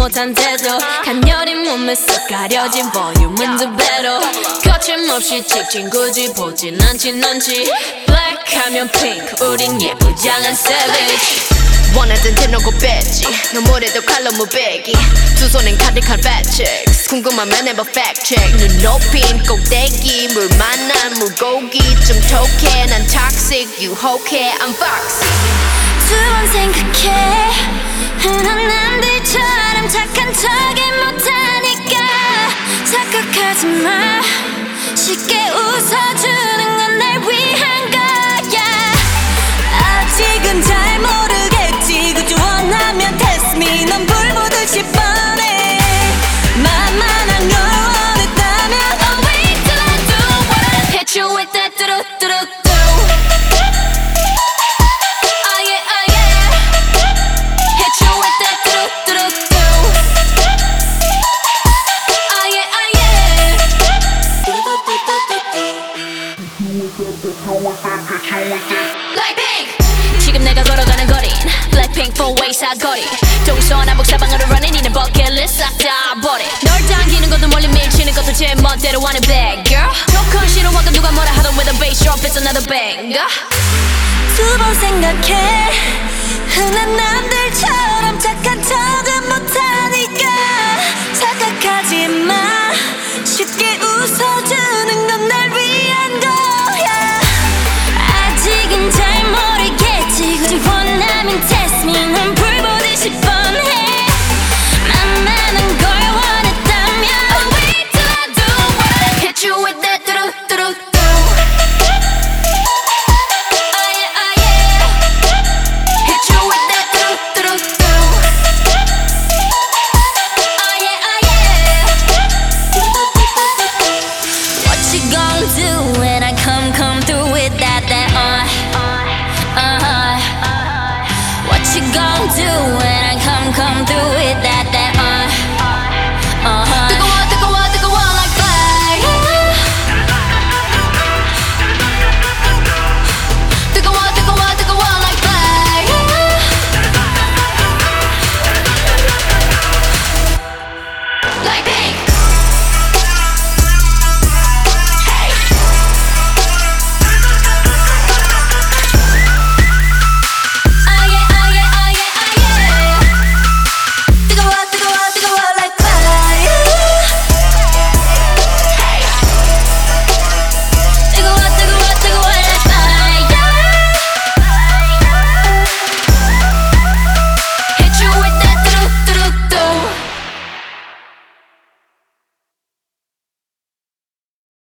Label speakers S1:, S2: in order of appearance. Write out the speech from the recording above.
S1: 못한 태도 간녀린 몸에 쏙 가려진 볼륨은 두 배로 거침없이 찍힌 굳이 보진 않지 넌지 Black 하면 pink 우린 예쁘장한 savage
S2: 원하던 대놓고 뺐지 너무래도 칼로 무배기 두 손엔 카드칼 배치ks 궁금하면 해봐 fact check 눈 높인 꼭대기 물 만난 물고기 좀 톡해 난 toxic 유혹해 I'm foxy
S1: 두 번 생각해 흔한 남들처럼 착한 척이 못하니까 착각하지 마 쉽게 웃어주는 건 날 위한 거야 아직은 잘 모르겠지 그저 원하면 test me 넌 불 보듯이 뻔해 만만한 걸 원했다면 I'll wait till I do what I hit you with that 뚜루뚜루뚜 지금 내가 걸어가는 거린 Blackpink 4-way 사거리 동서남북 사방으로 running 이는 버킷리스트 싹 다 버려 널 당기는 것도 멀리 밀치는 것도 제 멋대로 하는 bad girl 조건 싫어하고 누가 뭐라 하던 with a bass drop it's another banger 두 번 생각해 흔한 남들처럼